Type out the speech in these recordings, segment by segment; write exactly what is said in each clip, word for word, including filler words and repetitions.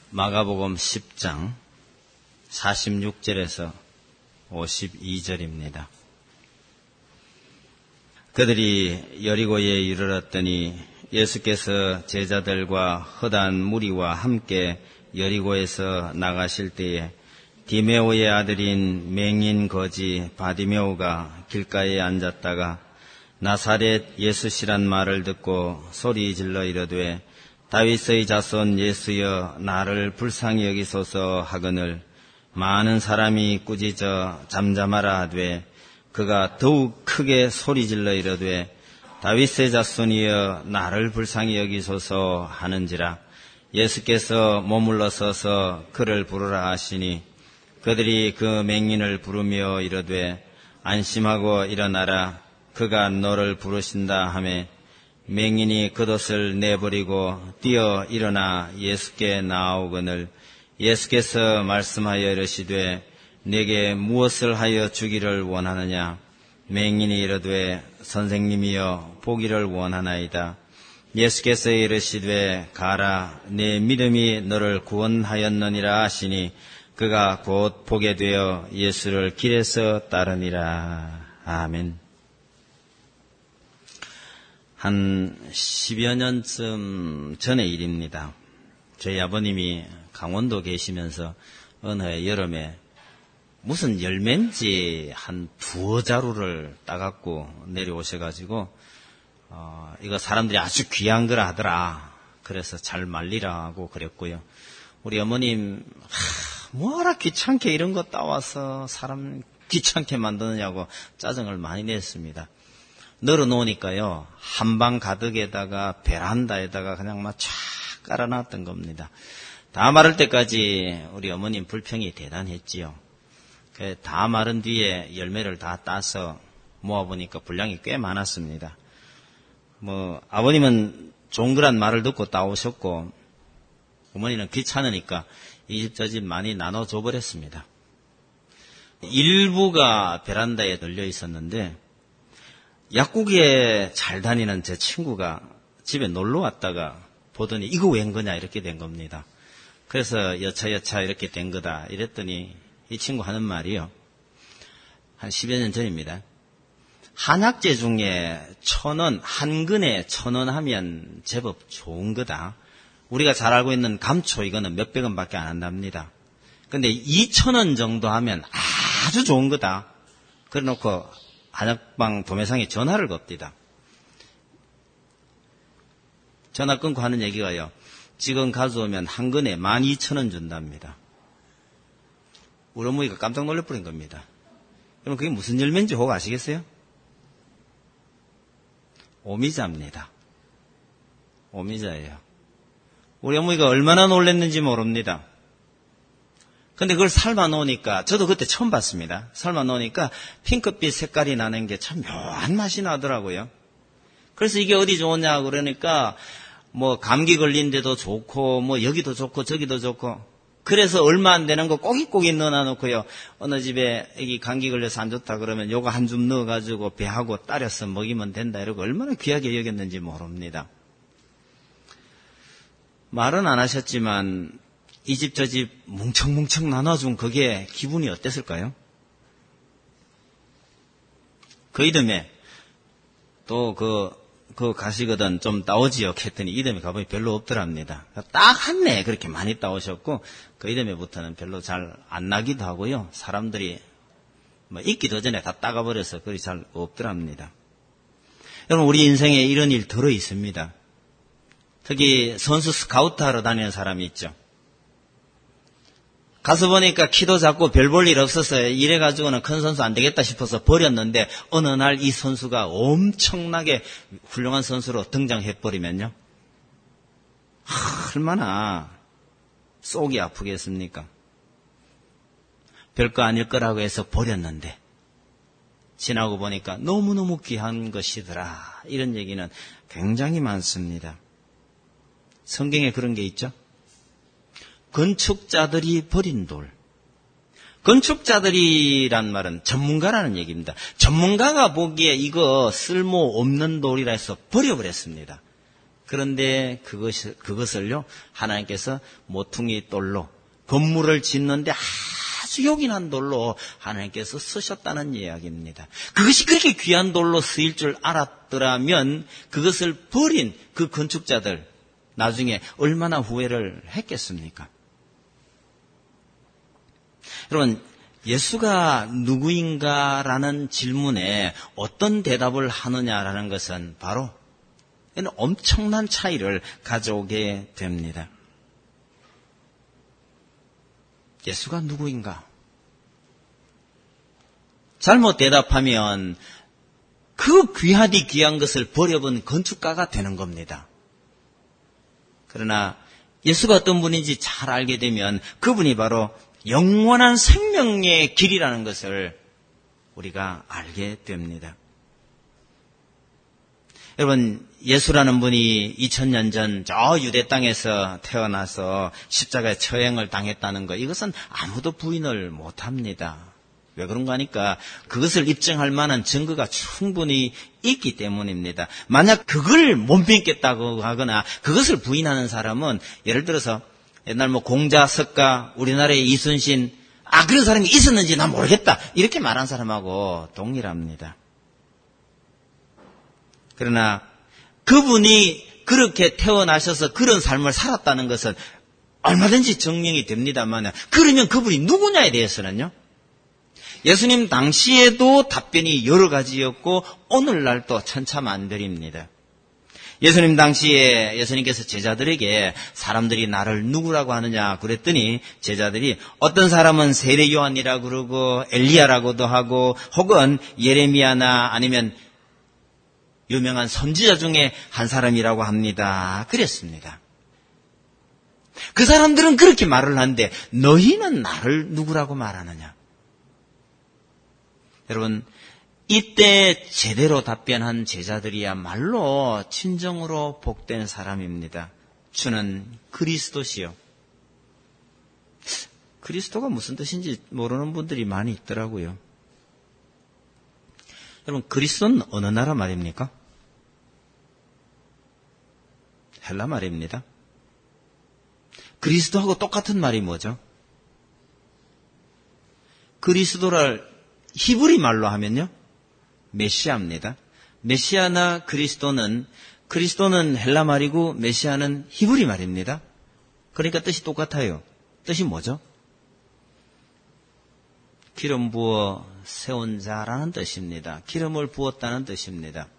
마가복음 십 장 사십육 절에서 오십이 절입니다. 그들이 여리고에 이르렀더니 예수께서 제자들과 허다한 무리와 함께 여리고에서 나가실 때에 디메오의 아들인 맹인 거지 바디메오가 길가에 앉았다가 나사렛 예수시란 말을 듣고 소리 질러 이르되 다윗의 자손 예수여 나를 불쌍히 여기소서 하거늘 많은 사람이 꾸짖어 잠잠하라 하되 그가 더욱 크게 소리질러 이르되 다윗의 자손이여 나를 불쌍히 여기소서 하는지라. 예수께서 머물러 서서 그를 부르라 하시니 그들이 그 맹인을 부르며 이르되 안심하고 일어나라 그가 너를 부르신다 하매 맹인이 겉옷을 내버리고 뛰어 일어나 예수께 나아오거늘 예수께서 말씀하여 이르시되 내게 무엇을 하여 주기를 원하느냐. 맹인이 이르되 선생님이여 보기를 원하나이다. 예수께서 이르시되 가라 내 믿음이 너를 구원하였느니라 하시니 그가 곧 보게 되어 예수를 길에서 따르니라. 아멘. 한 십여 년쯤 전의 일입니다. 저희 아버님이 강원도 계시면서 어느 해 여름에 무슨 열매인지 한 두어 자루를 따갖고 내려오셔가지고 어, 이거 사람들이 아주 귀한 거라 하더라. 그래서 잘 말리라 하고 그랬고요. 우리 어머님 하, 뭐라 귀찮게 이런 거 따와서 사람 귀찮게 만드느냐고 짜증을 많이 냈습니다. 널어놓으니까요 한방 가득에다가 베란다에다가 그냥 막 쫙 깔아놨던 겁니다. 다 마를 때까지 우리 어머님 불평이 대단했지요. 다 마른 뒤에 열매를 다 따서 모아보니까 분량이 꽤 많았습니다. 뭐 아버님은 종그란 말을 듣고 따오셨고 어머니는 귀찮으니까 이 집 저 집 많이 나눠줘 버렸습니다. 일부가 베란다에 널려 있었는데 약국에 잘 다니는 제 친구가 집에 놀러 왔다가 보더니 이거 웬 거냐 이렇게 된 겁니다. 그래서 여차여차 이렇게 된 거다 이랬더니 이 친구 하는 말이요. 한 십여 년 전입니다. 한약재 중에 천원, 한 근에 천원 하면 제법 좋은 거다. 우리가 잘 알고 있는 감초 이거는 몇백 원밖에 안 한답니다. 근데 이천 원 정도 하면 아주 좋은 거다. 그래 놓고 한약방 도매상에 전화를 겁니다. 전화 끊고 하는 얘기가요. 지금 가져오면 한 근에 만 이천 원 준답니다. 우리 어머니가 깜짝 놀래버린 겁니다. 그럼 그게 무슨 열매인지 혹 아시겠어요? 오미자입니다. 오미자예요. 우리 어머니가 얼마나 놀랐는지 모릅니다. 근데 그걸 삶아 놓으니까 저도 그때 처음 봤습니다. 삶아 놓으니까 핑크빛 색깔이 나는 게 참 묘한 맛이 나더라고요. 그래서 이게 어디 좋으냐 그러니까 뭐 감기 걸린 데도 좋고 뭐 여기도 좋고 저기도 좋고 그래서 얼마 안 되는 거 꼬깃꼬깃 넣어놓고요. 어느 집에 애기 감기 걸려서 안 좋다 그러면 요거 한 줌 넣어가지고 배하고 따려서 먹이면 된다 이러고 얼마나 귀하게 여겼는지 모릅니다. 말은 안 하셨지만 이 집 저 집 뭉청뭉청 나눠준 그게 기분이 어땠을까요? 그 이듬해 또 그, 그 가시거든 좀 따오지요 했더니 이듬해 가보니 별로 없더랍니다. 딱 한 해 그렇게 많이 따오셨고 그 이듬해부터는 별로 잘 안 나기도 하고요. 사람들이 뭐 있기도 전에 다 따가버려서 그리 잘 없더랍니다. 여러분 우리 인생에 이런 일 들어 있습니다. 특히 선수 스카우트 하러 다니는 사람이 있죠. 가서 보니까 키도 작고 별 볼 일 없었어요. 이래가지고는 큰 선수 안 되겠다 싶어서 버렸는데 어느 날 이 선수가 엄청나게 훌륭한 선수로 등장해버리면요. 하, 얼마나 속이 아프겠습니까? 별거 아닐 거라고 해서 버렸는데 지나고 보니까 너무너무 귀한 것이더라. 이런 얘기는 굉장히 많습니다. 성경에 그런 게 있죠. 건축자들이 버린 돌. 건축자들이란 말은 전문가라는 얘기입니다. 전문가가 보기에 이거 쓸모없는 돌이라 해서 버려버렸습니다. 그런데 그것을, 그것을요, 하나님께서 모퉁이 돌로 건물을 짓는데 아주 요긴한 돌로 하나님께서 쓰셨다는 이야기입니다. 그것이 그렇게 귀한 돌로 쓰일 줄 알았더라면 그것을 버린 그 건축자들 나중에 얼마나 후회를 했겠습니까? 여러분, 예수가 누구인가라는 질문에 어떤 대답을 하느냐라는 것은 바로 엄청난 차이를 가져오게 됩니다. 예수가 누구인가? 잘못 대답하면 그 귀하디 귀한 것을 버려본 건축가가 되는 겁니다. 그러나 예수가 어떤 분인지 잘 알게 되면 그분이 바로 영원한 생명의 길이라는 것을 우리가 알게 됩니다. 여러분, 예수라는 분이 이천 년 전 저 유대 땅에서 태어나서 십자가의 처형을 당했다는 것, 이것은 아무도 부인을 못합니다. 왜 그런가 하니까 그것을 입증할 만한 증거가 충분히 있기 때문입니다. 만약 그걸 못 믿겠다고 하거나 그것을 부인하는 사람은 예를 들어서 옛날 뭐 공자, 석가, 우리나라의 이순신, 아 그런 사람이 있었는지 난 모르겠다 이렇게 말한 사람하고 동일합니다. 그러나 그분이 그렇게 태어나셔서 그런 삶을 살았다는 것은 얼마든지 증명이 됩니다만, 그러면 그분이 누구냐에 대해서는요, 예수님 당시에도 답변이 여러 가지였고 오늘날도 천차만별입니다. 예수님 당시에 예수님께서 제자들에게 사람들이 나를 누구라고 하느냐 그랬더니 제자들이 어떤 사람은 세례 요한이라고 그러고 엘리야라고도 하고 혹은 예레미야나 아니면 유명한 선지자 중에 한 사람이라고 합니다. 그랬습니다. 그 사람들은 그렇게 말을 하는데 너희는 나를 누구라고 말하느냐? 여러분, 이때 제대로 답변한 제자들이야말로 진정으로 복된 사람입니다. 주는 그리스도시요. 그리스도가 무슨 뜻인지 모르는 분들이 많이 있더라고요. 여러분, 그리스도는 어느 나라 말입니까? 헬라 말입니다. 그리스도하고 똑같은 말이 뭐죠? 그리스도를 히브리 말로 하면요, 메시아입니다. 메시아나 그리스도는, 그리스도는 헬라 말이고 메시아는 히브리 말입니다. 그러니까 뜻이 똑같아요. 뜻이 뭐죠? 기름 부어 세운 자라는 뜻입니다. 기름을 부었다는 뜻입니다.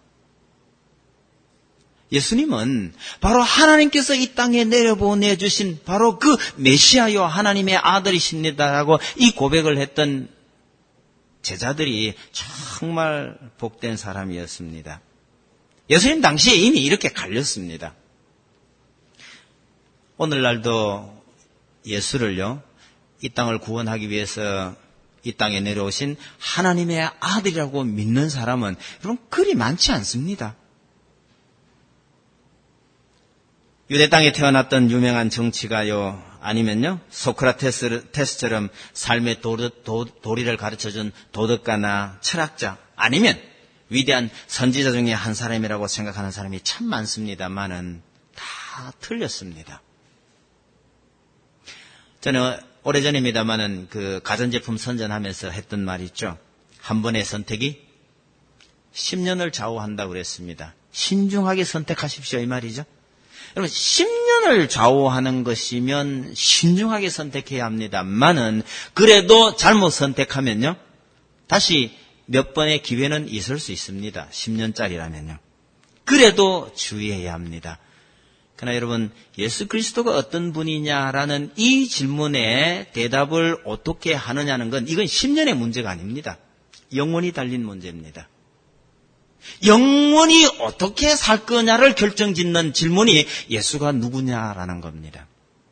예수님은 바로 하나님께서 이 땅에 내려보내주신 바로 그 메시아요 하나님의 아들이십니다라고 이 고백을 했던 제자들이 정말 복된 사람이었습니다. 예수님 당시에 이미 이렇게 갈렸습니다. 오늘날도 예수를요, 이 땅을 구원하기 위해서 이 땅에 내려오신 하나님의 아들이라고 믿는 사람은 여러분 그리 많지 않습니다. 유대 땅에 태어났던 유명한 정치가요, 아니면요 소크라테스처럼 삶의 도덕, 도, 도리를 가르쳐준 도덕가나 철학자, 아니면 위대한 선지자 중에 한 사람이라고 생각하는 사람이 참 많습니다만은 다 틀렸습니다. 저는 오래전입니다만은 그 가전제품 선전하면서 했던 말이 있죠. 한 번의 선택이 십 년을 좌우한다고 그랬습니다. 신중하게 선택하십시오 이 말이죠. 여러분, 십 년을 좌우하는 것이면 신중하게 선택해야 합니다만은 그래도 잘못 선택하면요, 다시 몇 번의 기회는 있을 수 있습니다. 십 년짜리라면요. 그래도 주의해야 합니다. 그러나 여러분, 예수 그리스도가 어떤 분이냐라는 이 질문에 대답을 어떻게 하느냐는 건 이건 십 년의 문제가 아닙니다. 영원히 달린 문제입니다. 영원히 어떻게 살 거냐를 결정짓는 질문이 예수가 누구냐라는 겁니다.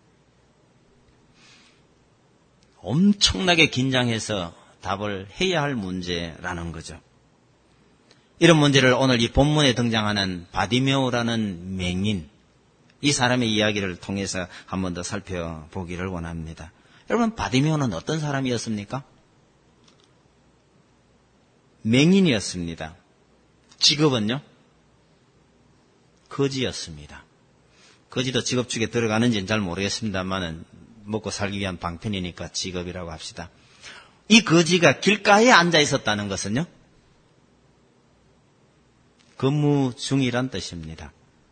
엄청나게 긴장해서 답을 해야 할 문제라는 거죠. 이런 문제를 오늘 이 본문에 등장하는 바디메오라는 맹인, 이 사람의 이야기를 통해서 한 번 더 살펴보기를 원합니다. 여러분, 바디메오는 어떤 사람이었습니까? 맹인이었습니다. 직업은요? 거지였습니다. 거지도 직업 중에 들어가는지는 잘 모르겠습니다만은 먹고 살기 위한 방편이니까 직업이라고 합시다. 이 거지가 길가에 앉아 있었다는 것은요, 근무 중이란 뜻입니다.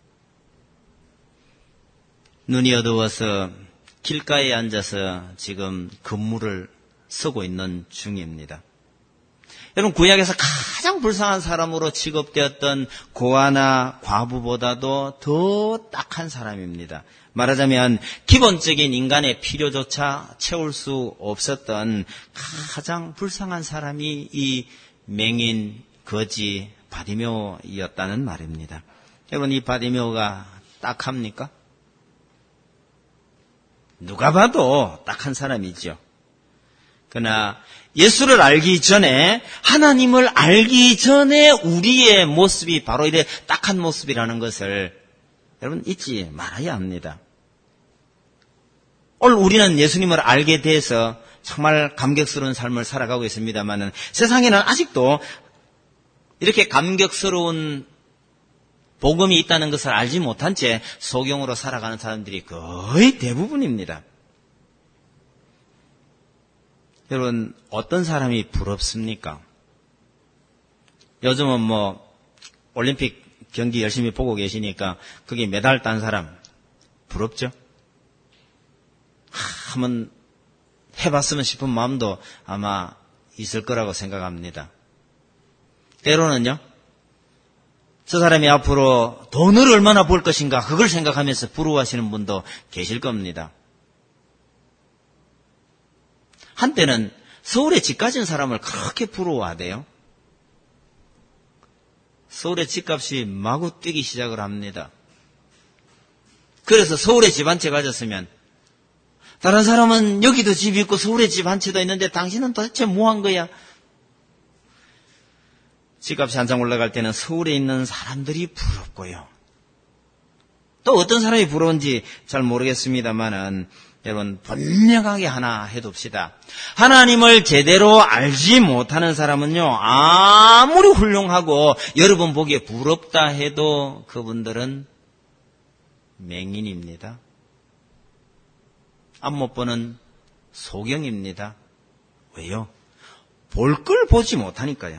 눈이 어두워서 길가에 앉아서 지금 근무를 서고 있는 중입니다. 여러분, 구약에서 가장 불쌍한 사람으로 취급되었던 고아나 과부보다도 더 딱한 사람입니다. 말하자면 기본적인 인간의 필요조차 채울 수 없었던 가장 불쌍한 사람이 이 맹인 거지 바디메오였다는 말입니다. 여러분, 이 바디메오가 딱합니까? 누가 봐도 딱한 사람이죠. 그러나 예수를 알기 전에, 하나님을 알기 전에 우리의 모습이 바로 이래 딱한 모습이라는 것을 여러분 잊지 말아야 합니다. 오늘 우리는 예수님을 알게 돼서 정말 감격스러운 삶을 살아가고 있습니다만 세상에는 아직도 이렇게 감격스러운 복음이 있다는 것을 알지 못한 채 소경으로 살아가는 사람들이 거의 대부분입니다. 여러분, 어떤 사람이 부럽습니까? 요즘은 뭐 올림픽 경기 열심히 보고 계시니까 거기 메달 딴 사람 부럽죠? 하, 한번 해봤으면 싶은 마음도 아마 있을 거라고 생각합니다. 때로는요, 저 사람이 앞으로 돈을 얼마나 벌 것인가 그걸 생각하면서 부러워하시는 분도 계실 겁니다. 한때는 서울에 집 가진 사람을 그렇게 부러워하대요. 서울의 집값이 마구 뛰기 시작을 합니다. 그래서 서울에 집 한 채 가졌으면 다른 사람은 여기도 집이 있고 서울에 집 한 채도 있는데 당신은 도대체 뭐 한 거야? 집값이 한참 올라갈 때는 서울에 있는 사람들이 부럽고요. 또 어떤 사람이 부러운지 잘 모르겠습니다만은 여러분, 분명하게 하나 해둡시다. 하나님을 제대로 알지 못하는 사람은요, 아무리 훌륭하고 여러분 보기에 부럽다 해도 그분들은 맹인입니다. 앞 못 보는 소경입니다. 왜요? 볼 걸 보지 못하니까요.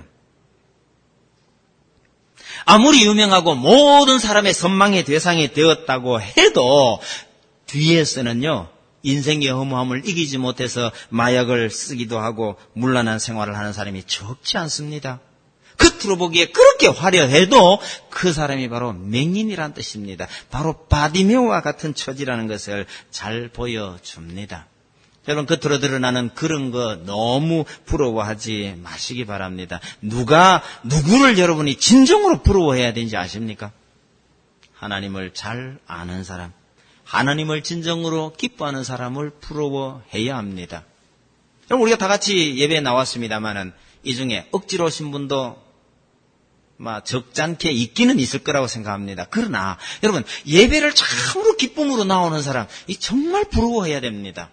아무리 유명하고 모든 사람의 선망의 대상이 되었다고 해도 뒤에서는요, 인생의 허무함을 이기지 못해서 마약을 쓰기도 하고 문란한 생활을 하는 사람이 적지 않습니다. 겉으로 보기에 그렇게 화려해도 그 사람이 바로 맹인이란 뜻입니다. 바로 바디메오와 같은 처지라는 것을 잘 보여줍니다. 여러분, 겉으로 드러나는 그런 거 너무 부러워하지 마시기 바랍니다. 누가 누구를 여러분이 진정으로 부러워해야 되는지 아십니까? 하나님을 잘 아는 사람, 하나님을 진정으로 기뻐하는 사람을 부러워해야 합니다. 여러분, 우리가 다 같이 예배에 나왔습니다만은 이 중에 억지로 오신 분도 막 적잖게 있기는 있을 거라고 생각합니다. 그러나 여러분, 예배를 참으로 기쁨으로 나오는 사람, 이 정말 부러워해야 됩니다.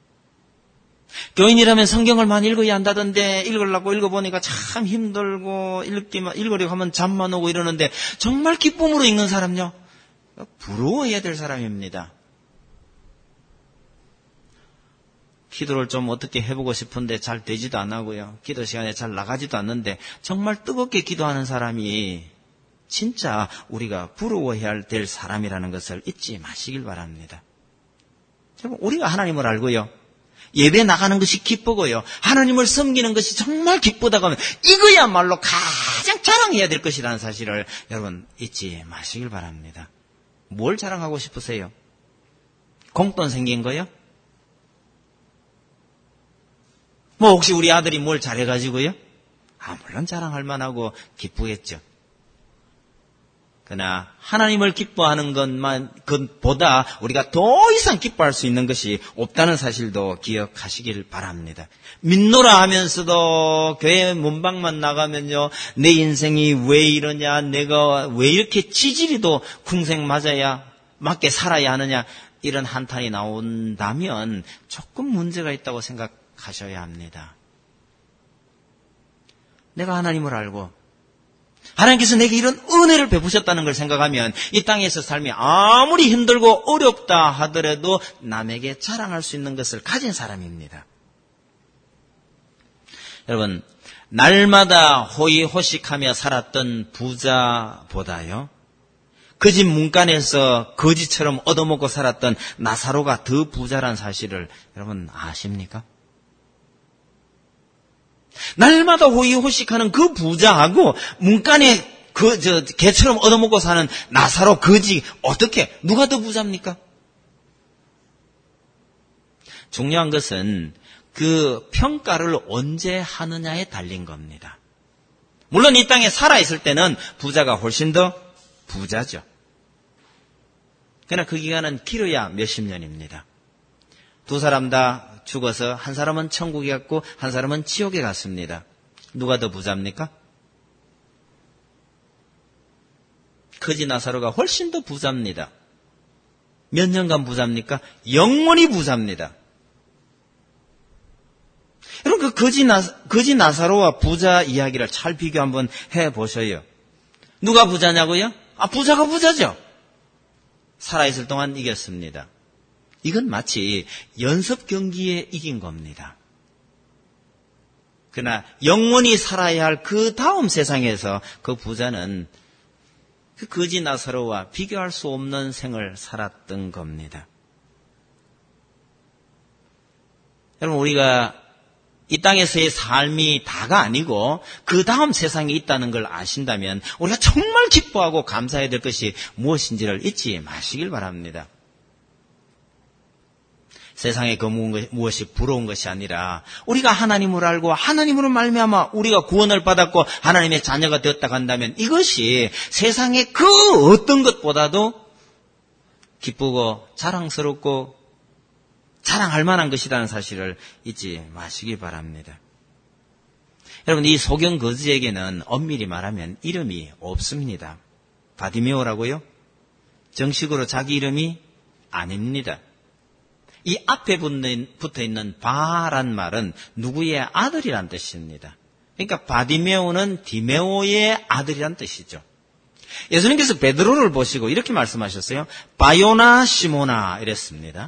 교인이라면 성경을 많이 읽어야 한다던데 읽으려고 읽어보니까 참 힘들고 읽기만, 읽으려고 하면 잠만 오고 이러는데 정말 기쁨으로 읽는 사람요, 부러워해야 될 사람입니다. 기도를 좀 어떻게 해보고 싶은데 잘 되지도 안 하고요. 기도 시간에 잘 나가지도 않는데 정말 뜨겁게 기도하는 사람이 진짜 우리가 부러워해야 될 사람이라는 것을 잊지 마시길 바랍니다. 우리가 하나님을 알고요, 예배 나가는 것이 기쁘고요, 하나님을 섬기는 것이 정말 기쁘다고 하면 이거야말로 가장 자랑해야 될 것이라는 사실을 여러분 잊지 마시길 바랍니다. 뭘 자랑하고 싶으세요? 공돈 생긴 거요? 뭐 혹시 우리 아들이 뭘 잘해가지고요? 아, 물론 자랑할 만하고 기쁘겠죠. 그러나 하나님을 기뻐하는 것만, 것보다 우리가 더 이상 기뻐할 수 있는 것이 없다는 사실도 기억하시길 바랍니다. 믿노라 하면서도 교회 문방만 나가면요, 내 인생이 왜 이러냐, 내가 왜 이렇게 지지리도 궁생 맞아야, 맞게 살아야 하느냐, 이런 한탄이 나온다면 조금 문제가 있다고 생각하셔야 합니다. 내가 하나님을 알고 하나님께서 내게 이런 은혜를 베푸셨다는 걸 생각하면 이 땅에서 삶이 아무리 힘들고 어렵다 하더라도 남에게 자랑할 수 있는 것을 가진 사람입니다. 여러분, 날마다 호의호식하며 살았던 부자보다요, 그 집 문간에서 거지처럼 얻어먹고 살았던 나사로가 더 부자란 사실을 여러분 아십니까? 날마다 호의호식하는 그 부자하고 문간에 그 저 개처럼 얻어먹고 사는 나사로 거지, 어떻게 누가 더 부자입니까? 중요한 것은 그 평가를 언제 하느냐에 달린 겁니다. 물론 이 땅에 살아있을 때는 부자가 훨씬 더 부자죠. 그러나 그 기간은 길어야 몇십 년입니다. 두 사람 다 죽어서 한 사람은 천국에 갔고 한 사람은 지옥에 갔습니다. 누가 더 부자입니까? 거지 나사로가 훨씬 더 부자입니다. 몇 년간 부자입니까? 영원히 부자입니다. 여러분, 그 거지, 나, 거지 나사로와 부자 이야기를 잘 비교 한번 해보셔요. 누가 부자냐고요? 아, 부자가 부자죠. 살아있을 동안 이겼습니다. 이건 마치 연습 경기에 이긴 겁니다. 그러나 영원히 살아야 할 그 다음 세상에서 그 부자는 그 거지 나사로와 비교할 수 없는 생을 살았던 겁니다. 여러분, 우리가 이 땅에서의 삶이 다가 아니고 그 다음 세상에 있다는 걸 아신다면 우리가 정말 기뻐하고 감사해야 될 것이 무엇인지를 잊지 마시길 바랍니다. 세상에 그 무엇이 부러운 것이 아니라 우리가 하나님을 알고 하나님으로 말미암아 우리가 구원을 받았고 하나님의 자녀가 되었다고 한다면 이것이 세상의 그 어떤 것보다도 기쁘고 자랑스럽고 자랑할 만한 것이라는 사실을 잊지 마시기 바랍니다. 여러분, 이 소경 거지에게는 엄밀히 말하면 이름이 없습니다. 바디메오라고요? 정식으로 자기 이름이 아닙니다. 이 앞에 붙어있는 바란 말은 누구의 아들이란 뜻입니다. 그러니까 바디메오는 디메오의 아들이란 뜻이죠. 예수님께서 베드로를 보시고 이렇게 말씀하셨어요. 바요나 시모나 이랬습니다.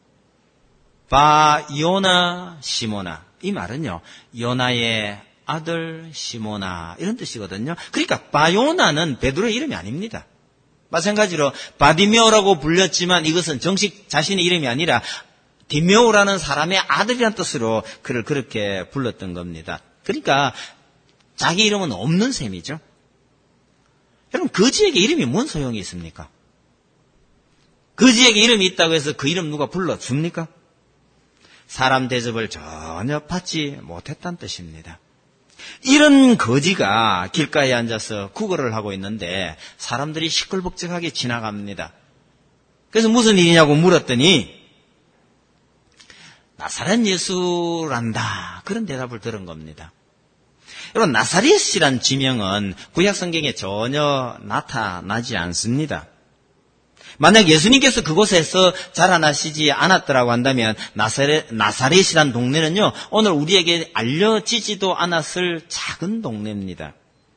바요나 시모나. 이 말은요, 요나의 아들 시모나 이런 뜻이거든요. 그러니까 바요나는 베드로의 이름이 아닙니다. 마찬가지로 바디메오라고 불렸지만 이것은 정식 자신의 이름이 아니라 디메오라는 사람의 아들이라는 뜻으로 그를 그렇게 불렀던 겁니다. 그러니까 자기 이름은 없는 셈이죠. 여러분, 거지에게 이름이 뭔 소용이 있습니까? 거지에게 이름이 있다고 해서 그 이름 누가 불러줍니까? 사람 대접을 전혀 받지 못했다는 뜻입니다. 이런 거지가 길가에 앉아서 구걸을 하고 있는데 사람들이 시끌벅적하게 지나갑니다. 그래서 무슨 일이냐고 물었더니 나사렛 예수란다, 그런 대답을 들은 겁니다. 여러분, 나사렛이란 지명은 구약성경에 전혀 나타나지 않습니다. 만약 예수님께서 그곳에서 자라나시지 않았더라고 한다면 나사렛, 나사렛이란 동네는요, 오늘 우리에게 알려지지도 않았을 작은 동네입니다.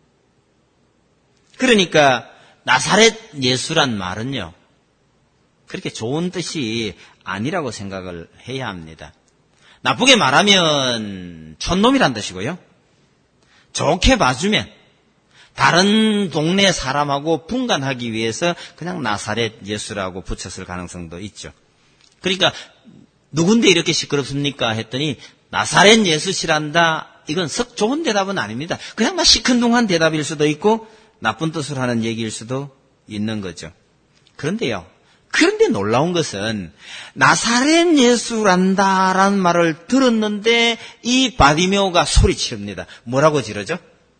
그러니까 나사렛 예수란 말은요, 그렇게 좋은 뜻이 아니라고 생각을 해야 합니다. 나쁘게 말하면 촌놈이란 뜻이고요. 좋게 봐주면 다른 동네 사람하고 분간하기 위해서 그냥 나사렛 예수라고 붙였을 가능성도 있죠. 그러니까 누군데 이렇게 시끄럽습니까 했더니 나사렛 예수시란다. 이건 썩 좋은 대답은 아닙니다. 그냥 막 시큰둥한 대답일 수도 있고 나쁜 뜻을 하는 얘기일 수도 있는 거죠. 그런데요. 그런데 놀라운 것은 나사렛 예수란다라는 말을 들었는데 이 바디메오가 소리치릅니다. 뭐라고 지르죠?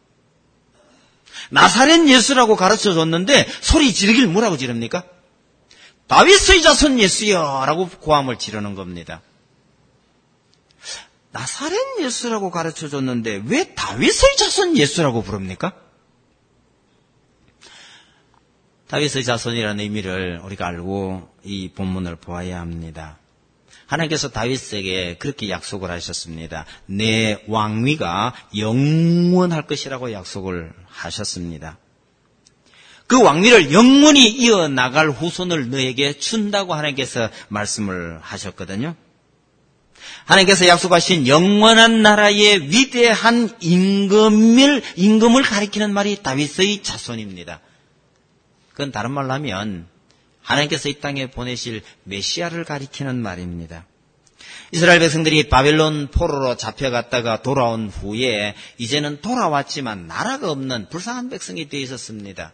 나사렛 예수라고 가르쳐줬는데 소리 지르길 뭐라고 지릅니까? 다윗의 자손 예수여 라고 고함을 지르는 겁니다. 나사렛 예수라고 가르쳐줬는데 왜 다윗의 자손 예수라고 부릅니까? 다윗의 자손이라는 의미를 우리가 알고 이 본문을 보아야 합니다. 하나님께서 다윗에게 그렇게 약속을 하셨습니다. 내 왕위가 영원할 것이라고 약속을 하셨습니다. 그 왕위를 영원히 이어나갈 후손을 너에게 준다고 하나님께서 말씀을 하셨거든요. 하나님께서 약속하신 영원한 나라의 위대한 임금을, 임금을 가리키는 말이 다윗의 자손입니다. 그건 다른 말로 하면 하나님께서 이 땅에 보내실 메시아를 가리키는 말입니다. 이스라엘 백성들이 바벨론 포로로 잡혀갔다가 돌아온 후에 이제는 돌아왔지만 나라가 없는 불쌍한 백성이 되어 있었습니다.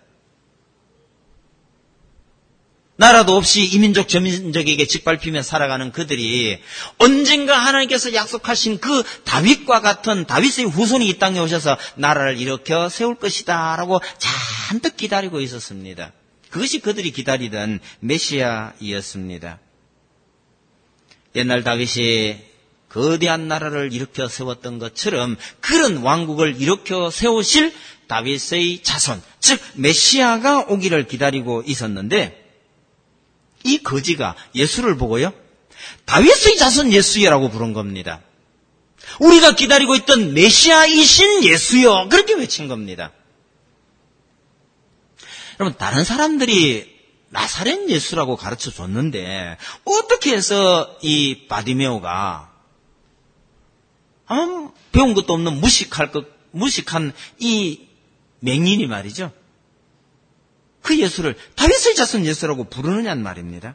나라도 없이 이민족 저민족에게 짓밟히며 살아가는 그들이 언젠가 하나님께서 약속하신 그 다윗과 같은 다윗의 후손이 이 땅에 오셔서 나라를 일으켜 세울 것이다 라고 잔뜩 기다리고 있었습니다. 그것이 그들이 기다리던 메시아이었습니다. 옛날 다윗이 거대한 나라를 일으켜 세웠던 것처럼 그런 왕국을 일으켜 세우실 다윗의 자손, 즉 메시아가 오기를 기다리고 있었는데 이 거지가 예수를 보고요, 다윗의 자손 예수여라고 부른 겁니다. 우리가 기다리고 있던 메시아이신 예수여, 그렇게 외친 겁니다. 여러분, 다른 사람들이 나사렛 예수라고 가르쳐 줬는데 어떻게 해서 이 바디메오가 아무 배운 것도 없는 무식할 것, 무식한 이 맹인이 말이죠, 그 예수를 다윗의 자손 예수라고 부르느냐는 말입니다.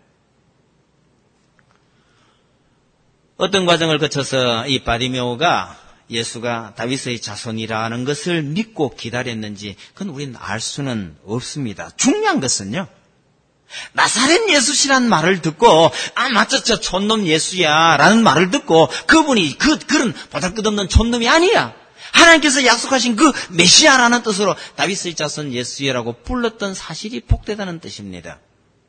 어떤 과정을 거쳐서 이 바디메오가 예수가 다윗의 자손이라는 것을 믿고 기다렸는지 그건 우리는 알 수는 없습니다. 중요한 것은요, 나사렛 예수시라는 말을 듣고 아 맞죠, 저 촌놈 예수야 라는 말을 듣고 그분이 그 그런 보잘것없는 촌놈이 아니야, 하나님께서 약속하신 그 메시아라는 뜻으로 다윗의 자손 예수야라고 불렀던 사실이 복되다는 뜻입니다.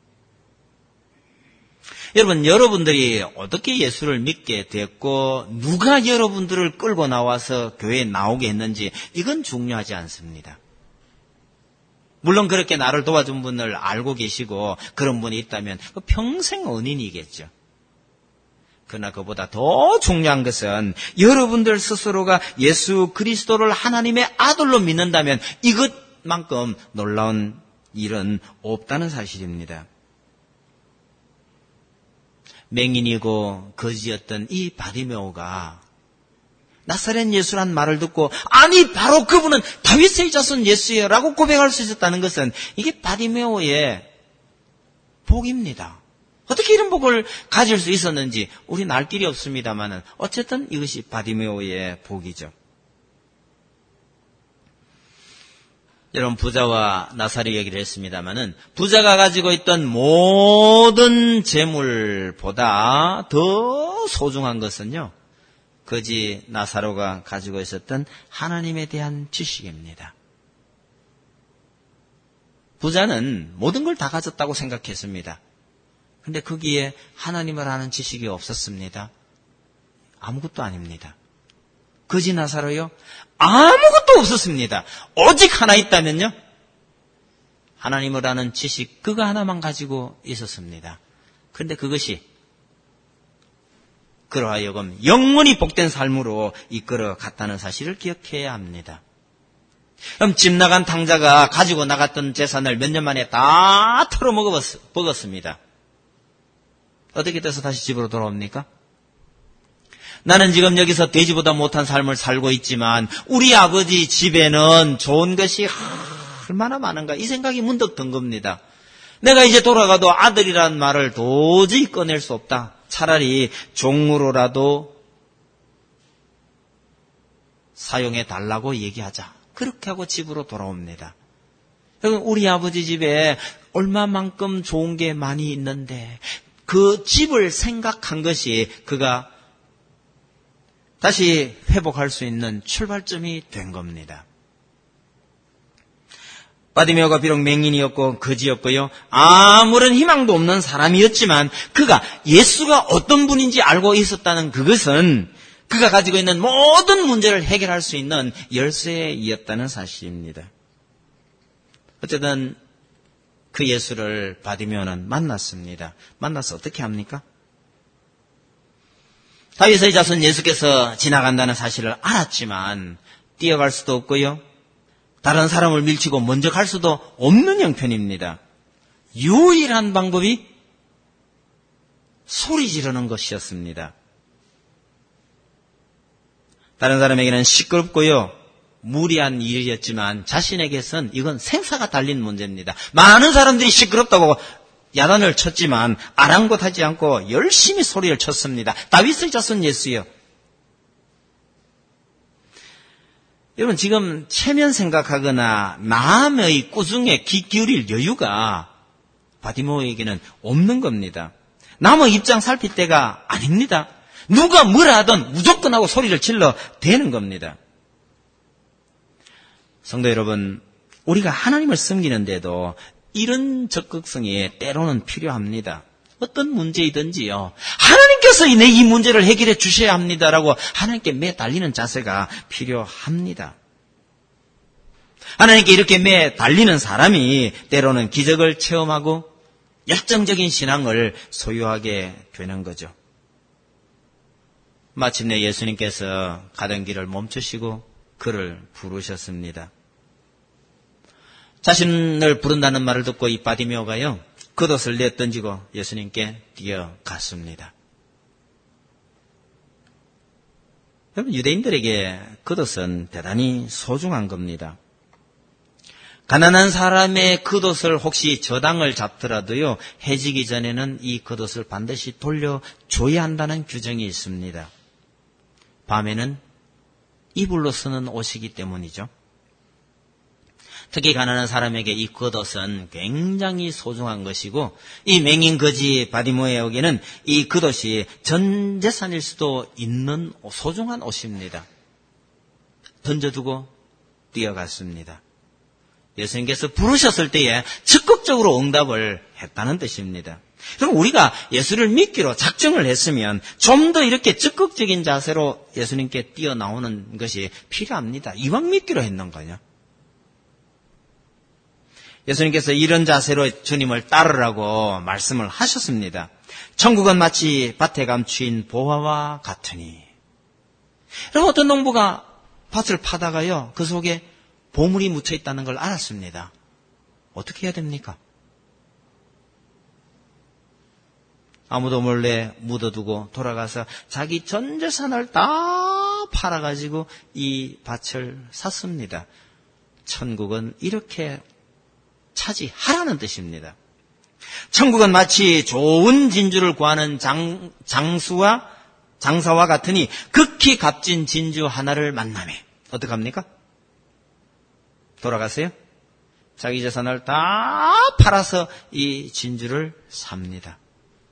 여러분, 여러분들이 어떻게 예수를 믿게 됐고 누가 여러분들을 끌고 나와서 교회에 나오게 했는지 이건 중요하지 않습니다. 물론 그렇게 나를 도와준 분을 알고 계시고 그런 분이 있다면 평생 은인이겠죠. 그러나 그보다 더 중요한 것은 여러분들 스스로가 예수 그리스도를 하나님의 아들로 믿는다면 이것만큼 놀라운 일은 없다는 사실입니다. 맹인이고 거지였던 이 바디메오가 나사렛 예수란 말을 듣고 아니 바로 그분은 다윗의 자손 예수예요 라고 고백할 수 있었다는 것은 이게 바디메오의 복입니다. 어떻게 이런 복을 가질 수 있었는지 우리는 알 길이 없습니다만 어쨌든 이것이 바디메오의 복이죠. 여러분, 부자와 나사렛 얘기를 했습니다마는 부자가 가지고 있던 모든 재물보다 더 소중한 것은요, 거지 나사로가 가지고 있었던 하나님에 대한 지식입니다. 부자는 모든 걸 다 가졌다고 생각했습니다. 근데 거기에 하나님을 아는 지식이 없었습니다. 아무것도 아닙니다. 거지 나사로요, 아무것도 없었습니다. 오직 하나 있다면요, 하나님을 아는 지식 그거 하나만 가지고 있었습니다. 그런데 그것이 그로 하여금 영원히 복된 삶으로 이끌어 갔다는 사실을 기억해야 합니다. 그럼 집 나간 탕자가 가지고 나갔던 재산을 몇 년 만에 다 털어먹었습니다. 어떻게 돼서 다시 집으로 돌아옵니까? 나는 지금 여기서 돼지보다 못한 삶을 살고 있지만 우리 아버지 집에는 좋은 것이 얼마나 많은가, 이 생각이 문득 든 겁니다. 내가 이제 돌아가도 아들이라는 말을 도저히 꺼낼 수 없다. 차라리 종으로라도 사용해 달라고 얘기하자. 그렇게 하고 집으로 돌아옵니다. 우리 아버지 집에 얼마만큼 좋은 게 많이 있는데 그 집을 생각한 것이 그가 다시 회복할 수 있는 출발점이 된 겁니다. 바디메오가 비록 맹인이었고 거지였고요, 아무런 희망도 없는 사람이었지만 그가 예수가 어떤 분인지 알고 있었다는 그것은 그가 가지고 있는 모든 문제를 해결할 수 있는 열쇠이었다는 사실입니다. 어쨌든 그 예수를 바디메오는 만났습니다. 만나서 어떻게 합니까? 다윗의 자손 예수께서 지나간다는 사실을 알았지만 뛰어갈 수도 없고요. 다른 사람을 밀치고 먼저 갈 수도 없는 형편입니다. 유일한 방법이 소리 지르는 것이었습니다. 다른 사람에게는 시끄럽고요. 무리한 일이었지만 자신에게선 이건 생사가 달린 문제입니다. 많은 사람들이 시끄럽다고 야단을 쳤지만 아랑곳하지 않고 열심히 소리를 쳤습니다. 다윗의 자손 예수요. 여러분 지금 체면 생각하거나 마음의 꾸중에 귀 기울일 여유가 바디모에게는 없는 겁니다. 남의 입장 살필 때가 아닙니다. 누가 뭐라 하든 무조건 하고 소리를 질러 대는 겁니다. 성도 여러분, 우리가 하나님을 섬기는데도 이런 적극성이 때로는 필요합니다. 어떤 문제이든지요. 하나님께서 내 이 문제를 해결해 주셔야 합니다라고 하나님께 매달리는 자세가 필요합니다. 하나님께 이렇게 매달리는 사람이 때로는 기적을 체험하고 열정적인 신앙을 소유하게 되는 거죠. 마침내 예수님께서 가던 길을 멈추시고 그를 부르셨습니다. 자신을 부른다는 말을 듣고 이 바디메오가요, 겉옷을 내던지고 예수님께 뛰어갔습니다. 여러분, 유대인들에게 겉옷은 대단히 소중한 겁니다. 가난한 사람의 겉옷을 혹시 저당을 잡더라도요, 해지기 전에는 이 겉옷을 반드시 돌려줘야 한다는 규정이 있습니다. 밤에는 이불로 쓰는 옷이기 때문이죠. 특히 가난한 사람에게 이 겉옷은 굉장히 소중한 것이고, 이 맹인 거지 바디모에에게는 이 겉옷이 전 재산일 수도 있는 소중한 옷입니다. 던져두고 뛰어갔습니다. 예수님께서 부르셨을 때에 적극적으로 응답을 했다는 뜻입니다. 그럼 우리가 예수를 믿기로 작정을 했으면 좀 더 이렇게 적극적인 자세로 예수님께 뛰어나오는 것이 필요합니다. 이왕 믿기로 했는 거요. 예수님께서 이런 자세로 주님을 따르라고 말씀을 하셨습니다. 천국은 마치 밭에 감추인 보화와 같으니. 그럼 어떤 농부가 밭을 파다가요, 그 속에 보물이 묻혀 있다는 걸 알았습니다. 어떻게 해야 됩니까? 아무도 몰래 묻어두고 돌아가서 자기 전 재산을 다 팔아가지고 이 밭을 샀습니다. 천국은 이렇게 차지하라는 뜻입니다. 천국은 마치 좋은 진주를 구하는 장, 장수와 장사와 같으니 극히 값진 진주 하나를 만나매. 어떡합니까? 돌아가세요? 자기 재산을 다 팔아서 이 진주를 삽니다.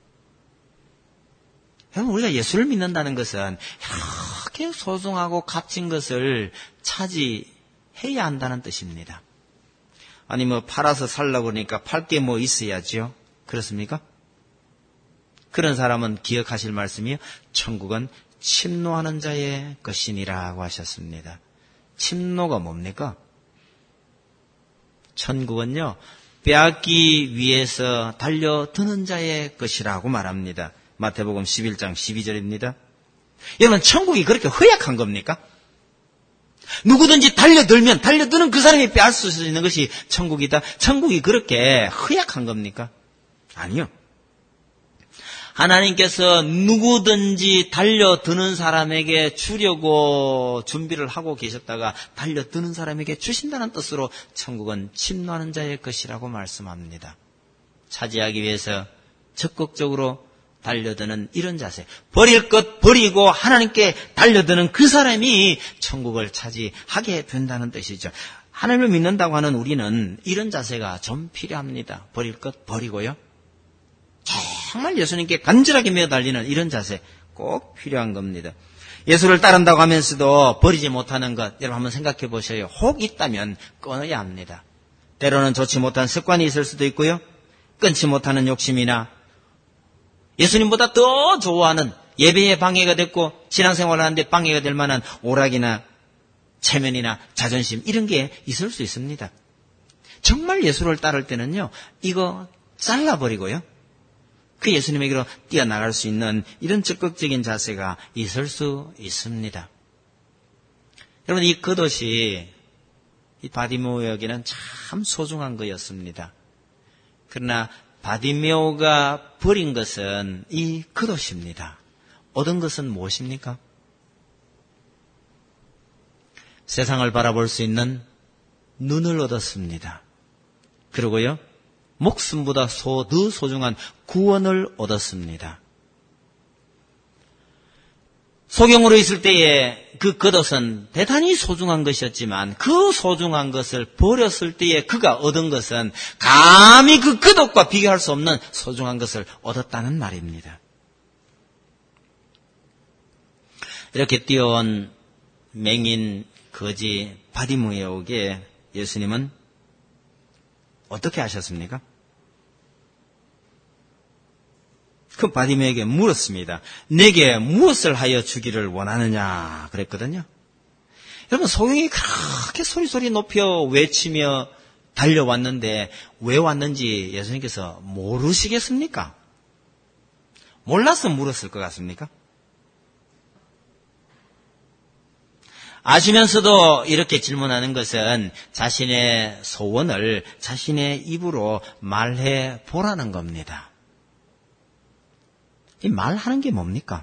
여러분, 우리가 예수를 믿는다는 것은 이렇게 소중하고 값진 것을 차지해야 한다는 뜻입니다. 아니 뭐 팔아서 살려고 그러니까 팔 게 뭐 있어야죠. 그렇습니까? 그런 사람은 기억하실 말씀이요. 천국은 침노하는 자의 것이니라고 하셨습니다. 침노가 뭡니까? 천국은요, 빼앗기 위해서 달려드는 자의 것이라고 말합니다. 마태복음 십일 장 십이 절입니다. 여러분, 천국이 그렇게 허약한 겁니까? 누구든지 달려들면 달려드는 그 사람이 빼앗을 수 있는 것이 천국이다. 천국이 그렇게 허약한 겁니까? 아니요. 하나님께서 누구든지 달려드는 사람에게 주려고 준비를 하고 계셨다가 달려드는 사람에게 주신다는 뜻으로 천국은 침노하는 자의 것이라고 말씀합니다. 차지하기 위해서 적극적으로 달려드는 이런 자세, 버릴 것 버리고 하나님께 달려드는 그 사람이 천국을 차지하게 된다는 뜻이죠. 하나님을 믿는다고 하는 우리는 이런 자세가 좀 필요합니다. 버릴 것 버리고요, 정말 예수님께 간절하게 매달리는 이런 자세 꼭 필요한 겁니다. 예수를 따른다고 하면서도 버리지 못하는 것, 여러분 한번 생각해 보셔요. 혹 있다면 끊어야 합니다. 때로는 좋지 못한 습관이 있을 수도 있고요, 끊지 못하는 욕심이나 예수님보다 더 좋아하는, 예배에 방해가 됐고 신앙생활을 하는데 방해가 될 만한 오락이나 체면이나 자존심, 이런 게 있을 수 있습니다. 정말 예수를 따를 때는요, 이거 잘라버리고요, 그 예수님에게로 뛰어나갈 수 있는 이런 적극적인 자세가 있을 수 있습니다. 여러분, 이 겉옷이 이 바디메오에게는 참 소중한 거였습니다. 그러나 바디메오가 버린 것은 이 겉옷입니다. 얻은 것은 무엇입니까? 세상을 바라볼 수 있는 눈을 얻었습니다. 그리고요, 목숨보다 소, 더 소중한 구원을 얻었습니다. 소경으로 있을 때에 그 겉옷은 대단히 소중한 것이었지만 그 소중한 것을 버렸을 때에 그가 얻은 것은 감히 그 겉옷과 비교할 수 없는 소중한 것을 얻었다는 말입니다. 이렇게 뛰어온 맹인 거지 바디메오에게 예수님은 어떻게 하셨습니까? 그 바디메오에게 물었습니다. 내게 무엇을 하여 주기를 원하느냐 그랬거든요. 여러분, 소경이 그렇게 소리소리 높여 외치며 달려왔는데 왜 왔는지 예수님께서 모르시겠습니까? 몰라서 물었을 것 같습니까? 아시면서도 이렇게 질문하는 것은 자신의 소원을 자신의 입으로 말해 보라는 겁니다. 이 말하는 게 뭡니까?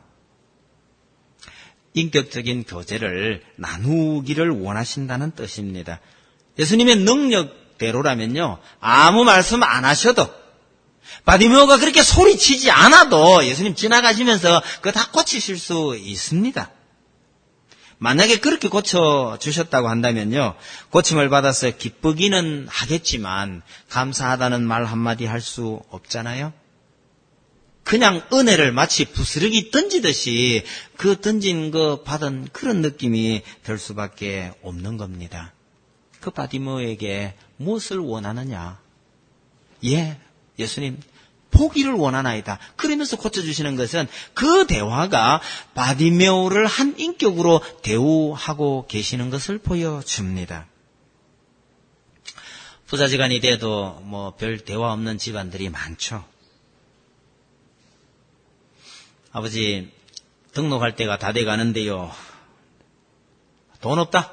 인격적인 교제를 나누기를 원하신다는 뜻입니다. 예수님의 능력대로라면요, 아무 말씀 안 하셔도, 바디메오가 그렇게 소리치지 않아도 예수님 지나가시면서 그거 다 고치실 수 있습니다. 만약에 그렇게 고쳐주셨다고 한다면요, 고침을 받아서 기쁘기는 하겠지만 감사하다는 말 한마디 할 수 없잖아요. 그냥 은혜를 마치 부스러기 던지듯이 그 던진 거 받은 그런 느낌이 들 수밖에 없는 겁니다. 그 바디메오에게 무엇을 원하느냐? 예, 예수님, 포기를 원하나이다. 그러면서 고쳐주시는 것은 그 대화가 바디메오를 한 인격으로 대우하고 계시는 것을 보여줍니다. 부자지간이 돼도 뭐 별 대화 없는 집안들이 많죠. 아버지, 등록할 때가 다 돼가는데요. 돈 없다?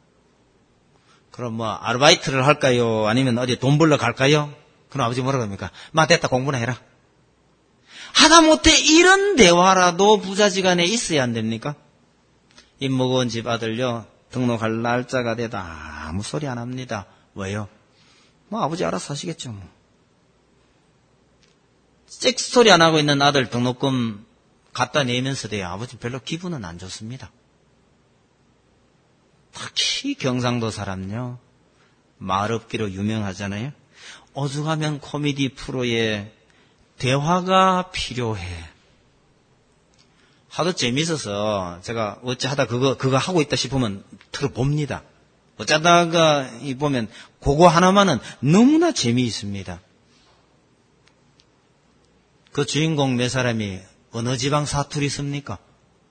그럼 뭐 아르바이트를 할까요? 아니면 어디 돈 벌러 갈까요? 그럼 아버지 뭐라고 합니까? 마, 됐다, 공부나 해라. 하다못해 이런 대화라도 부자지간에 있어야 안 됩니까? 입 무거운 집 아들요, 등록할 날짜가 되다 아무 소리 안 합니다. 왜요? 뭐 아버지 알아서 하시겠죠. 뭐. 섹소리 안 하고 있는 아들 등록금 갖다 내면서도요, 아버지 별로 기분은 안 좋습니다. 특히 경상도 사람요, 말없기로 유명하잖아요. 오죽하면 코미디 프로에 대화가 필요해. 하도 재밌어서 제가 어찌하다 그거 그거 하고 있다 싶으면 들어봅니다. 어쩌다가 이 보면 그거 하나만은 너무나 재미있습니다. 그 주인공 몇 사람이 어느 지방 사투리 씁니까?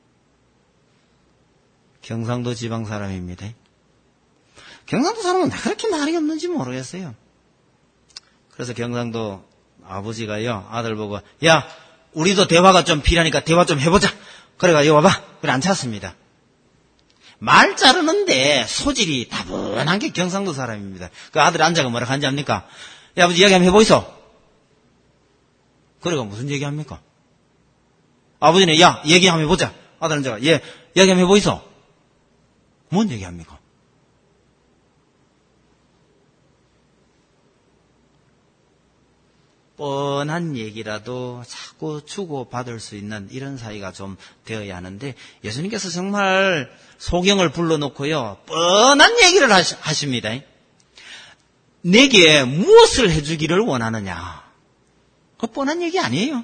경상도 지방 사람입니다. 경상도 사람은 그렇게 말이 없는지 모르겠어요. 그래서 경상도 아버지가요, 아들 보고, 야, 우리도 대화가 좀 필요하니까 대화 좀 해보자. 그래가 여기 와봐. 그래 앉혔습니다. 말 자르는데 소질이 다분한 게 경상도 사람입니다. 그 아들 앉아가 뭐라 하는지 압니까? 야, 아버지 이야기 한번 해보이소. 그래가 무슨 얘기 합니까? 아버지는, 야, 얘기 한번 해보자. 아들 앉아가, 예, 이야기 한번 해보이소. 뭔 얘기 합니까? 뻔한 얘기라도 자꾸 주고받을 수 있는 이런 사이가 좀 되어야 하는데, 예수님께서 정말 소경을 불러놓고요, 뻔한 얘기를 하십니다. 내게 무엇을 해주기를 원하느냐? 그 뻔한 얘기 아니에요.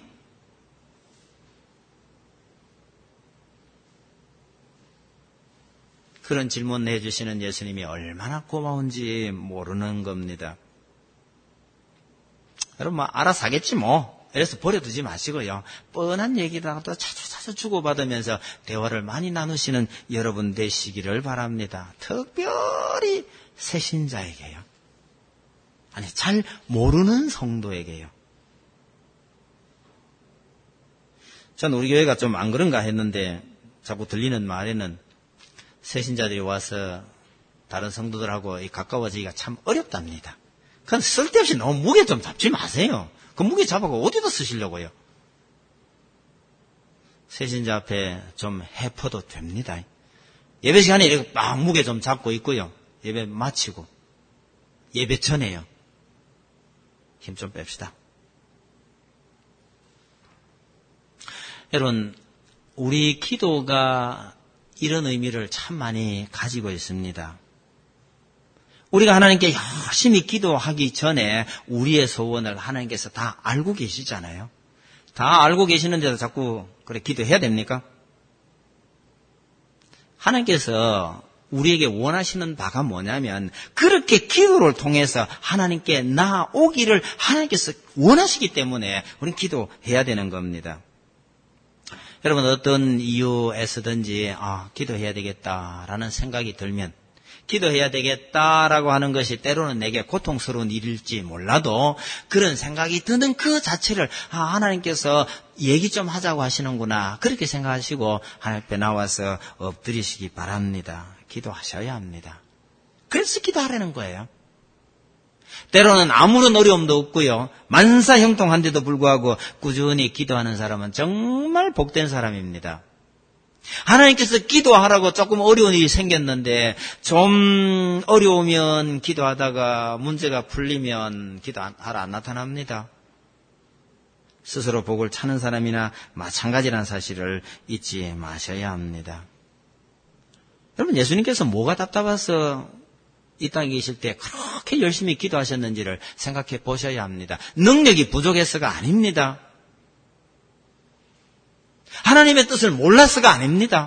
그런 질문을 해주시는 예수님이 얼마나 고마운지 모르는 겁니다. 여러분, 뭐, 알아서 하겠지, 뭐. 이래서 버려두지 마시고요. 뻔한 얘기라도 자주 자주 주고받으면서 대화를 많이 나누시는 여러분 되시기를 바랍니다. 특별히 새신자에게요. 아니, 잘 모르는 성도에게요. 전 우리 교회가 좀 안 그런가 했는데 자꾸 들리는 말에는 새신자들이 와서 다른 성도들하고 가까워지기가 참 어렵답니다. 그건 쓸데없이 너무 무게 좀 잡지 마세요. 그 무게 잡아고 어디다 쓰시려고요? 새신자 앞에 좀 해퍼도 됩니다. 예배 시간에 이렇게 막 무게 좀 잡고 있고요. 예배 마치고 예배 전에요. 힘 좀 뺍시다. 여러분, 우리 기도가 이런 의미를 참 많이 가지고 있습니다. 우리가 하나님께 열심히 기도하기 전에 우리의 소원을 하나님께서 다 알고 계시잖아요. 다 알고 계시는데도 자꾸 그래 기도해야 됩니까? 하나님께서 우리에게 원하시는 바가 뭐냐면 그렇게 기도를 통해서 하나님께 나오기를 하나님께서 원하시기 때문에 우리는 기도해야 되는 겁니다. 여러분, 어떤 이유에서든지 아, 기도해야 되겠다라는 생각이 들면 기도해야 되겠다라고 하는 것이 때로는 내게 고통스러운 일일지 몰라도 그런 생각이 드는 그 자체를 아, 하나님께서 얘기 좀 하자고 하시는구나 그렇게 생각하시고 하나님 앞에 나와서 엎드리시기 바랍니다. 기도하셔야 합니다. 그래서 기도하라는 거예요. 때로는 아무런 어려움도 없고요. 만사형통한데도 불구하고 꾸준히 기도하는 사람은 정말 복된 사람입니다. 하나님께서 기도하라고 조금 어려운 일이 생겼는데 좀 어려우면 기도하다가 문제가 풀리면 기도하러 안 나타납니다. 스스로 복을 찾는 사람이나 마찬가지라는 사실을 잊지 마셔야 합니다. 여러분, 예수님께서 뭐가 답답해서 이 땅에 계실 때 그렇게 열심히 기도하셨는지를 생각해 보셔야 합니다. 능력이 부족해서가 아닙니다. 하나님의 뜻을 몰라서가 아닙니다.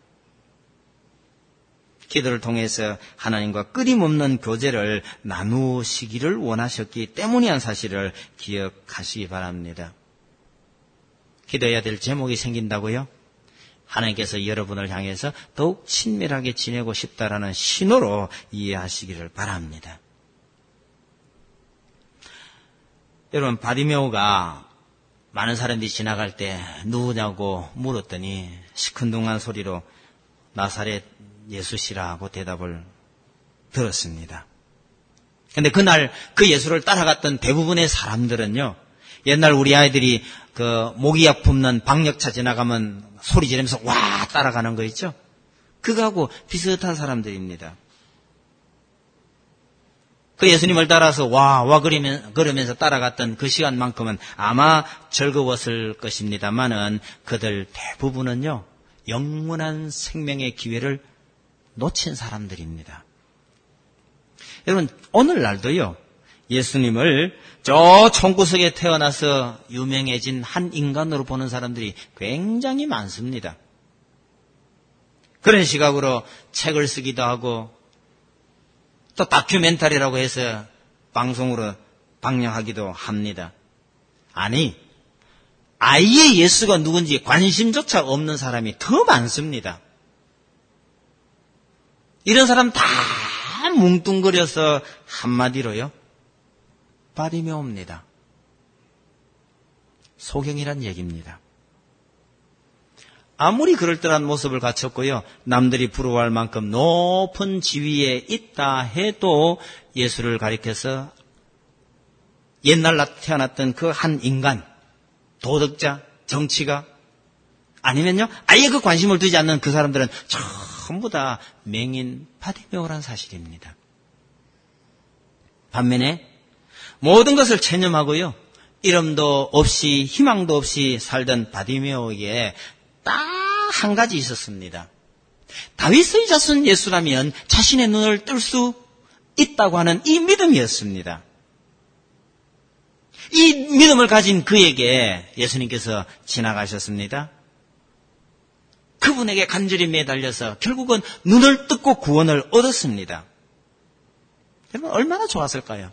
기도를 통해서 하나님과 끊임없는 교제를 나누시기를 원하셨기 때문이란 사실을 기억하시기 바랍니다. 기도해야 될 제목이 생긴다고요? 하나님께서 여러분을 향해서 더욱 친밀하게 지내고 싶다라는 신호로 이해하시기를 바랍니다. 여러분, 바디메오가 많은 사람들이 지나갈 때 누구냐고 물었더니 시큰둥한 소리로 나사렛 예수시라고 대답을 들었습니다. 그런데 그날 그 예수를 따라갔던 대부분의 사람들은요, 옛날 우리 아이들이 그 모기약 품는 박력차 지나가면 소리 지르면서 와 따라가는 거 있죠? 그거하고 비슷한 사람들입니다. 그 예수님을 따라서 와, 와 그러면서 따라갔던 그 시간만큼은 아마 즐거웠을 것입니다만은 그들 대부분은요, 영원한 생명의 기회를 놓친 사람들입니다. 여러분, 오늘날도요, 예수님을 저 총구석에 태어나서 유명해진 한 인간으로 보는 사람들이 굉장히 많습니다. 그런 시각으로 책을 쓰기도 하고 또 다큐멘터리라고 해서 방송으로 방영하기도 합니다. 아니, 아예 예수가 누군지 관심조차 없는 사람이 더 많습니다. 이런 사람 다 뭉뚱그려서 한마디로요, 바디메오입니다. 소경이란 얘기입니다. 아무리 그럴듯한 모습을 갖췄고요, 남들이 부러워할 만큼 높은 지위에 있다 해도 예수를 가리켜서 옛날 태어났던 그 한 인간, 도덕자, 정치가, 아니면요 아예 그 관심을 두지 않는 그 사람들은 전부 다 맹인 바디메오란 사실입니다. 반면에 모든 것을 체념하고요, 이름도 없이 희망도 없이 살던 바디메오에게 딱 한 가지 있었습니다. 다윗의 자손 예수라면 자신의 눈을 뜰 수 있다고 하는 이 믿음이었습니다. 이 믿음을 가진 그에게 예수님께서 지나가셨습니다. 그분에게 간절히 매달려서 결국은 눈을 뜯고 구원을 얻었습니다. 여러분, 얼마나 좋았을까요?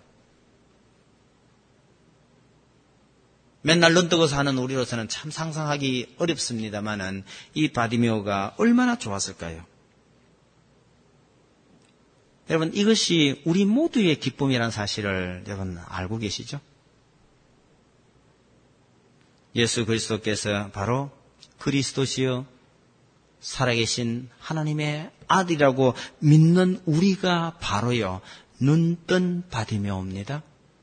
맨날 눈 뜨고 사는 우리로서는 참 상상하기 어렵습니다만은 이 바디메오가 얼마나 좋았을까요? 여러분, 이것이 우리 모두의 기쁨이라는 사실을 여러분 알고 계시죠? 예수 그리스도께서 바로 그리스도시여 살아계신 하나님의 아들이라고 믿는 우리가 바로요 눈뜬 바디메오입니다.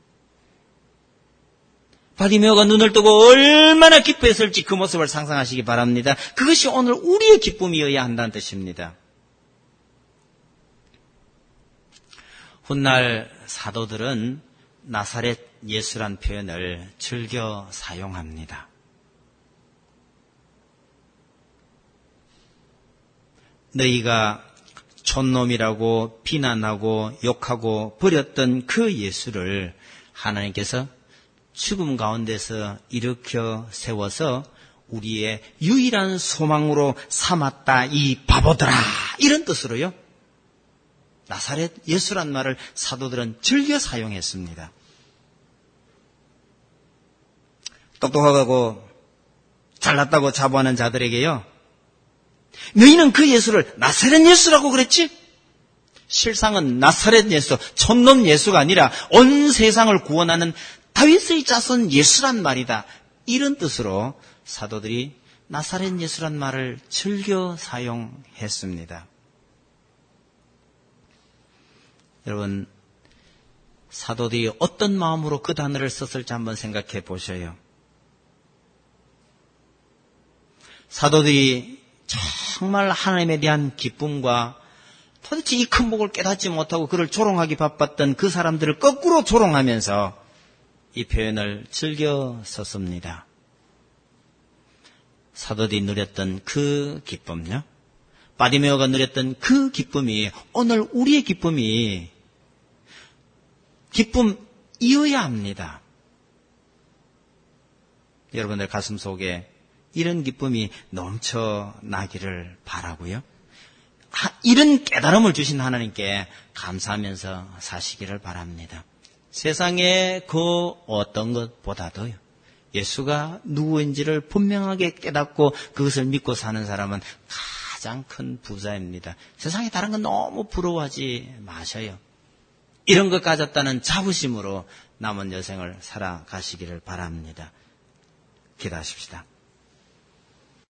바디메오가 눈을 뜨고 얼마나 기뻐했을지 그 모습을 상상하시기 바랍니다. 그것이 오늘 우리의 기쁨이어야 한다는 뜻입니다. 훗날 사도들은 나사렛 예수란 표현을 즐겨 사용합니다. 너희가 촌놈이라고 비난하고 욕하고 버렸던 그 예수를 하나님께서 죽음 가운데서 일으켜 세워서 우리의 유일한 소망으로 삼았다 이 바보들아, 이런 뜻으로요 나사렛 예수란 말을 사도들은 즐겨 사용했습니다. 똑똑하고 잘났다고 자부하는 자들에게요, 너희는 그 예수를 나사렛 예수라고 그랬지? 실상은 나사렛 예수, 촌놈 예수가 아니라 온 세상을 구원하는 다윗의 자손 예수란 말이다. 이런 뜻으로 사도들이 나사렛 예수란 말을 즐겨 사용했습니다. 여러분, 사도들이 어떤 마음으로 그 단어를 썼을지 한번 생각해 보셔요. 사도들이 정말 하나님에 대한 기쁨과 도대체 이 큰 복을 깨닫지 못하고 그를 조롱하기 바빴던 그 사람들을 거꾸로 조롱하면서 이 표현을 즐겨 썼습니다. 사도들이 누렸던 그 기쁨요, 바디메오가 누렸던 그 기쁨이 오늘 우리의 기쁨이 기쁨이어야 합니다. 여러분들 가슴 속에 이런 기쁨이 넘쳐나기를 바라고요. 이런 깨달음을 주신 하나님께 감사하면서 사시기를 바랍니다. 세상의 그 어떤 것보다도요, 예수가 누구인지를 분명하게 깨닫고 그것을 믿고 사는 사람은 가장 큰 부자입니다. 세상에 다른 건 너무 부러워하지 마셔요. 이런 것 가졌다는 자부심으로 남은 여생을 살아가시기를 바랍니다. 기도하십시다.